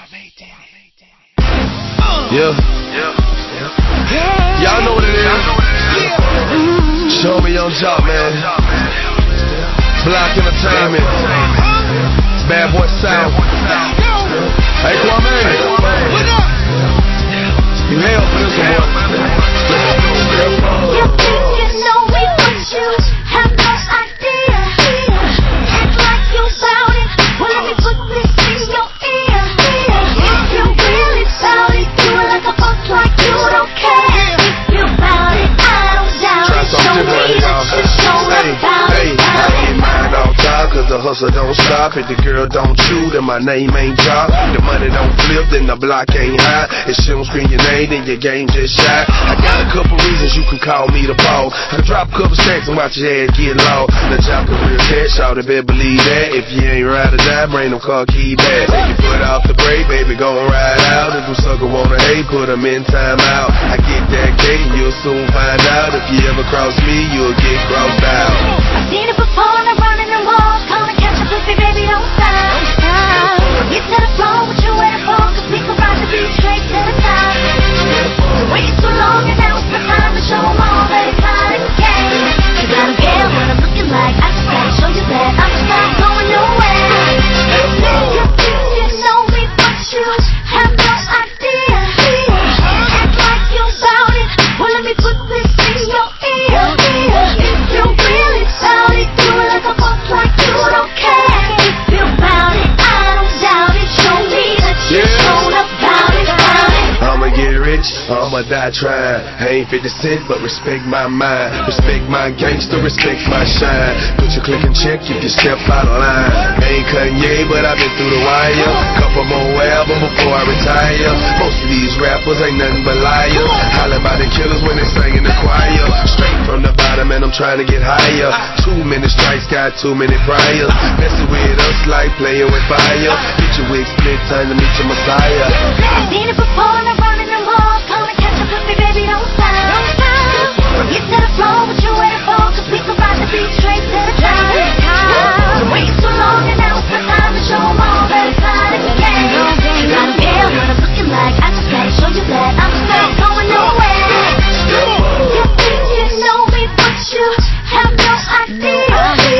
Yeah. Y'all know what it is. Show me on top, man. Block Entertainment. Bad Boy South. Hey, Kwame. What up? You hell for this one, boy. You think you know me, but you have no idea. Act like you bout it. Well, let me put this in your ear. If you really bout it, do it like a boss, like you don't care. If you bout it, I don't doubt it. Show me that you show about it. I get mine all time, cause the hustle don't stop. If the girl don't chew, then my name ain't drop. The money don't flip, then the block ain't high. If she don't scream your name, then your game just shot. I got a couple reasons you can call me the boss. I can drop a couple stacks and watch your ass get lost. The job can real cash, y'all better believe that. If you ain't ride or die, bring them car key back. Take your foot off the brake, baby, gon' ride out. If them sucker wanna hate, put them in time out. I get that cake and you'll soon find out. If you ever cross me, you'll get crossed out. I've seen it before and I'm running the walls. Come and catch up with me, baby, don't stop. Get to the floor, what you waiting for? Cause we can ride the beat straight to the top. You waited so long and now it's the time to show them all that it's not a game. You gotta get what I'm looking like. I just gotta show you that I'm just not going nowhere. You think you know me, but you have no idea. Act like you bout it. Well, let me put this in your ear. If you really bout it, do it like a boss, like you don't care. If you bout it, I don't doubt it. Show me that you showed about it. I'ma get rich, I'ma die trying. I ain't 50 Cent, but respect my mind. Respect my gangster, respect my shine. Put your click and check if you step out of line. I ain't Kanye, but I've been through the wire. Couple more albums before I retire. Most of these rappers ain't nothing but liars. Holler about the killers when they sing in the choir. Straight from the bottom and I'm trying to get higher. Too many strikes, got too many priors. Messing with us like playing with fire. Get your wig split, time to meet your messiah. I've seen it before and I'm running them all. Come and catch up with me, baby, don't stop. Get to the floor, what you waiting for? Cause we can ride the beat straight to the top. You waited so long and now it's the time to show them all that it's not a game. You gotta get what I'm looking like. I just gotta show you that I'm just not going nowhere. You think you know me, but you have no idea.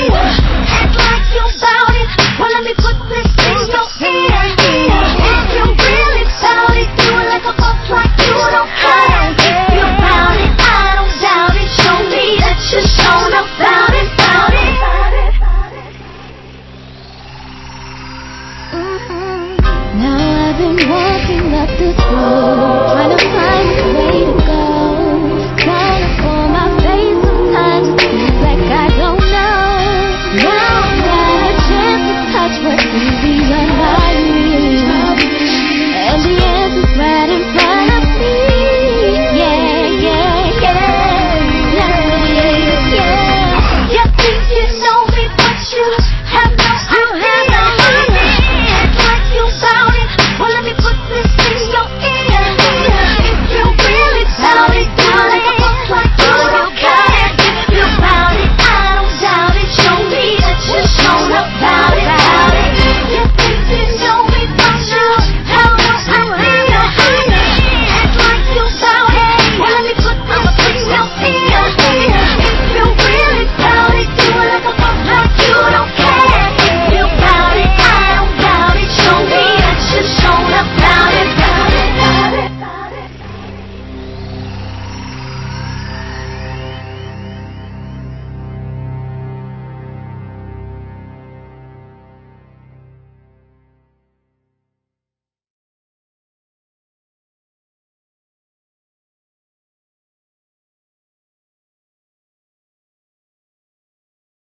Act like you bout it. Well, let me put this in your ear. If you really bout it, do it like a boss, like you don't care. If you bout it, I don't doubt it. Show me that you shown about it, bout it. Now I've been walking up this road, trying to find a way